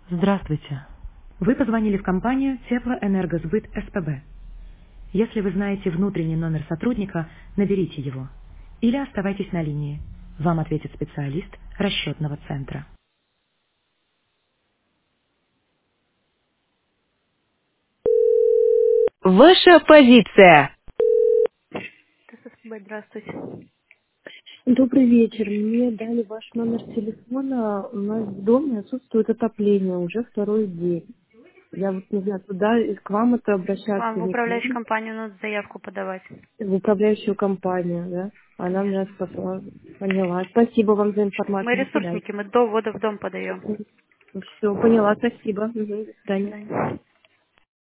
Здравствуйте. Вы позвонили в компанию Теплоэнергосбыт СПБ. Если вы знаете внутренний номер сотрудника, наберите его. Или оставайтесь на линии. Вам ответит специалист расчетного центра. Ваша позиция. СПБ, здравствуйте. Добрый вечер. Мне дали ваш номер телефона. У нас в доме отсутствует отопление уже второй день. Я вот не знаю, куда к вам это Вам обращаться, в не к управляющую ним, компанию надо заявку подавать. в управляющую компанию, да? Она меня Конечно. поняла. Спасибо вам за Мы информацию. До свидания. ресурсники, мы до ввода в дом подаем. Все, поняла. Спасибо. Мгм. До До свидания. свидания.